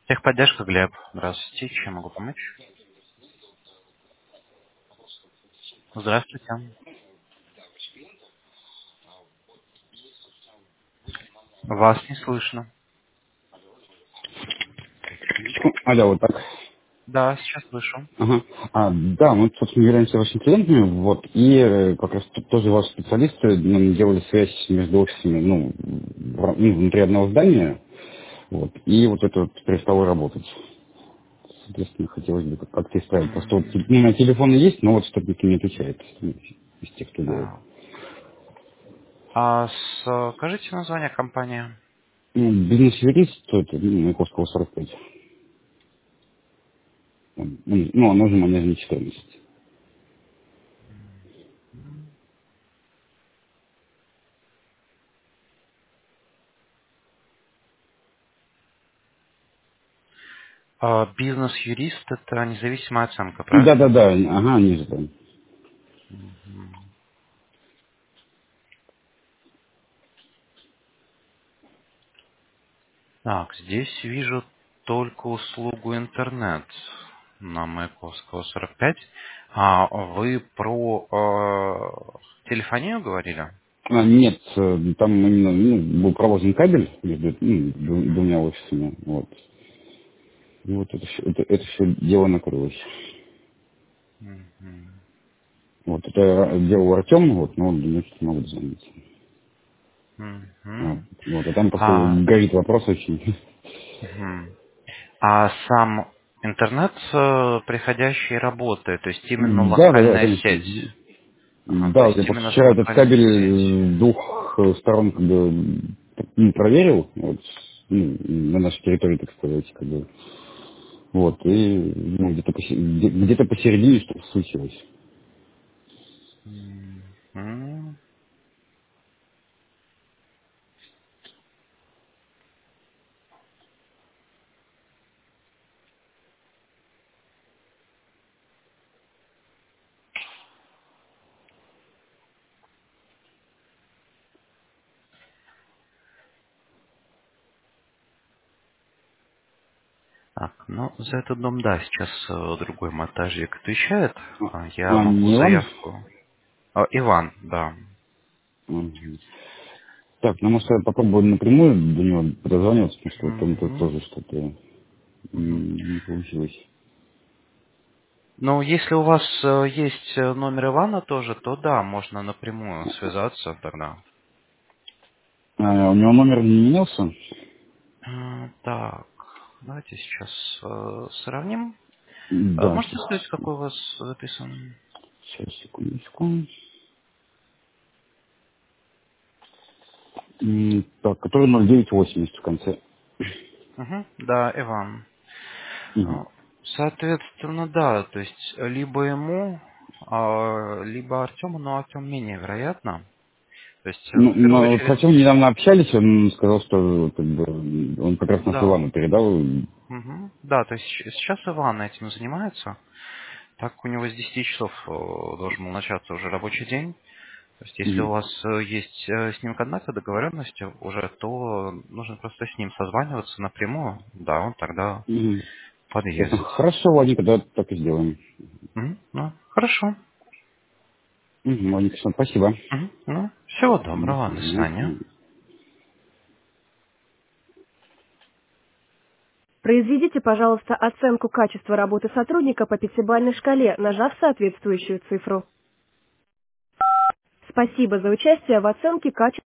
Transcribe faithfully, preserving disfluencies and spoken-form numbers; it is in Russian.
Техподдержка, Глеб. Здравствуйте. Чем могу помочь? Здравствуйте. Вас не слышно. Алло, вот так. Да, сейчас слышу. Ага. А, да, мы, собственно, являемся вашими клиентами, вот, и э, как раз тут тоже ваши специалисты нам делали связь между офисами, ну, в ра- ну, внутри одного здания, вот, и вот это вот перестало работать. Соответственно, хотелось бы как- как-то исправить. Просто вот, М, ну, на телефоны есть, но вот что-то никто не отвечает ну, из тех, кто делает. Так. А скажите название компании? Ну, бизнес-юрист, то это, ну, Маяковского сорок пять. Там, Ну, ну, оно же манежная четырнадцать. А, Бизнес-юрист– это независимая оценка, правильно? Да-да-да, ага, они же там. Мгм. Так, здесь вижу только услугу интернет на Маяковского сорок пять. А вы про э, телефонию говорили? А, нет, э, там именно ну, был проложен кабель между ну, ду- Мгм. двумя офисами. Вот. И вот это все, это, это все дело накрылось. Мгм. Вот это делал Артем, вот, но он думает, что могут звонить. Вот. Мгм. Вот. А там просто А, горит вопрос очень. мгм. А сам интернет э, приходящий работает, то есть именно Да, да, да, локальная конечно. сеть. Мгм. Ага, то Да, вот есть я просто именно с вчера этот локальной сети. кабель с двух э, сторон как бы ну, проверил, вот, ну, на нашей территории, так сказать, как бы. Вот, и ну, где-то посе- где- где-то посередине что-то случилось. Мгм. Так, ну за этот дом, да, сейчас э, другой монтажник отвечает. А, А, Я а, могу не вам? заявку. А, Иван, да. Мгм. Так, ну может я попробую напрямую до него дозвониться, потому что вот там тут Мгм. тоже что-то Мгм. м, не получилось. Ну, если у вас э, есть э, номер Ивана тоже, то да, можно напрямую связаться тогда. А, у него номер не менялся? М, Так, давайте сейчас э, сравним. А Да, можете сейчас, сказать, какой у вас записан? сейчас, секундочку. М, Так, который ноль девять восемьдесят в конце. Угу, да, Иван. Мгм. Ну, соответственно, да, то есть либо ему, а, либо Артему, но Артем менее вероятно. То есть, э, Ну, в первую ну, вот с очередь, Артемом недавно общались, он сказал, что как бы, он как раз нас да. Ивану передал. Мгм. Да, то есть щ- сейчас Иван этим занимается. Так у него с десяти часов э, должен был начаться уже рабочий день. То есть если у Мгм. вас э, есть э, с ним контакты, договоренности уже, то нужно просто с ним созваниваться напрямую. Да, он тогда Мгм. Ясно. подъедет. Хорошо, Владимир, тогда так и сделаем. Мгм. Ну, хорошо. Мгм, Владимир, всё, спасибо. Мгм. Ну, всего доброго. До свидания. Мгм. Произведите, пожалуйста, оценку качества работы сотрудника по пятибалльной шкале, нажав соответствующую цифру. Спасибо за участие в оценке качества.